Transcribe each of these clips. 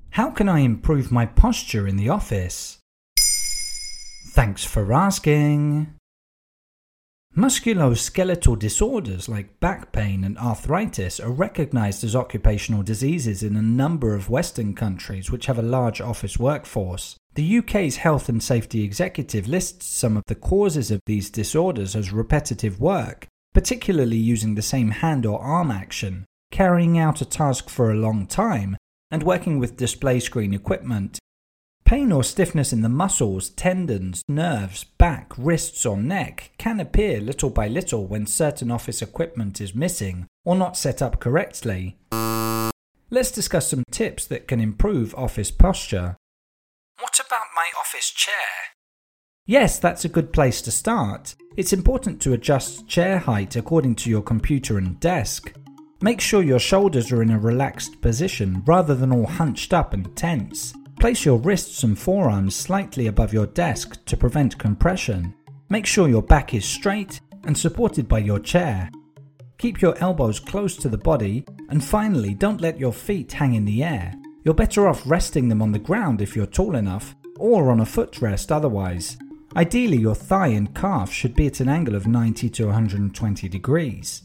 How can I improve my posture in the office? Thanks for asking. Musculoskeletal disorders like back pain and arthritis are recognized as occupational diseases in a number of Western countries which have a large office workforce. The UK's Health and Safety Executive lists some of the causes of these disorders as repetitive work, particularly using the same hand or arm action, carrying out a task for a long time, and working with display screen equipment. Pain or stiffness in the muscles, tendons, nerves, back, wrists or neck can appear little by little when certain office equipment is missing or not set up correctly. Let's discuss some tips that can improve office posture. What about my office chair? Yes, that's a good place to start. It's important to adjust chair height according to your computer and desk. Make sure your shoulders are in a relaxed position rather than all hunched up and tense. Place your wrists and forearms slightly above your desk to prevent compression. Make sure your back is straight and supported by your chair. Keep your elbows close to the body, and finally, don't let your feet hang in the air. You're better off resting them on the ground if you're tall enough, or on a footrest otherwise. Ideally, your thigh and calf should be at an angle of 90 to 120 degrees.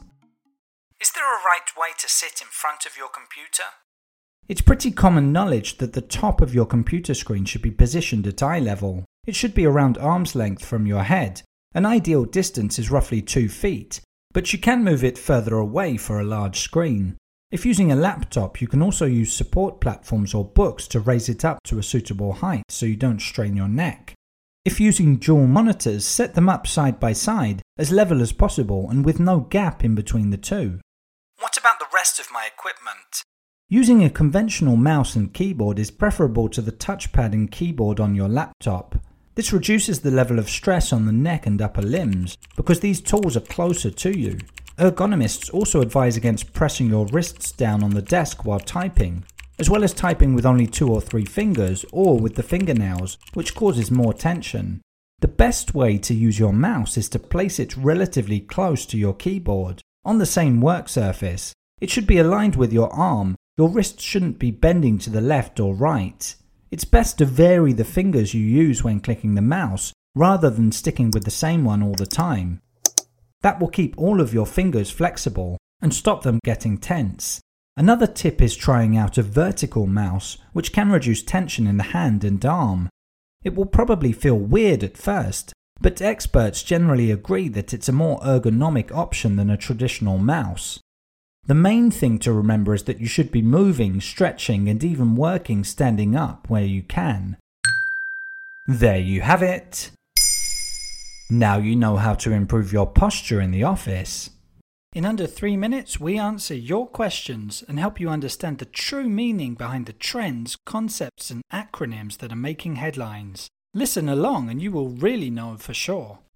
Is there a right way to sit in front of your computer? It's pretty common knowledge that the top of your computer screen should be positioned at eye level. It should be around arm's length from your head. An ideal distance is roughly 2 feet, but you can move it further away for a large screen. If using a laptop, you can also use support platforms or books to raise it up to a suitable height so you don't strain your neck. If using dual monitors, set them up side by side, as level as possible and with no gap in between the two. What about the rest of my equipment? Using a conventional mouse and keyboard is preferable to the touchpad and keyboard on your laptop. This reduces the level of stress on the neck and upper limbs because these tools are closer to you. Ergonomists also advise against pressing your wrists down on the desk while typing, as well as typing with only 2 or 3 fingers or with the fingernails, which causes more tension. The best way to use your mouse is to place it relatively close to your keyboard, on the same work surface. It should be aligned with your arm. Your wrist shouldn't be bending to the left or right. It's best to vary the fingers you use when clicking the mouse, rather than sticking with the same one all the time. That will keep all of your fingers flexible and stop them getting tense. Another tip is trying out a vertical mouse, which can reduce tension in the hand and arm. It will probably feel weird at first, but experts generally agree that it's a more ergonomic option than a traditional mouse. The main thing to remember is that you should be moving, stretching, and even working standing up where you can. There you have it. Now you know how to improve your posture in the office. In under 3 minutes, we answer your questions and help you understand the true meaning behind the trends, concepts, and acronyms that are making headlines. Listen along and you will really know for sure.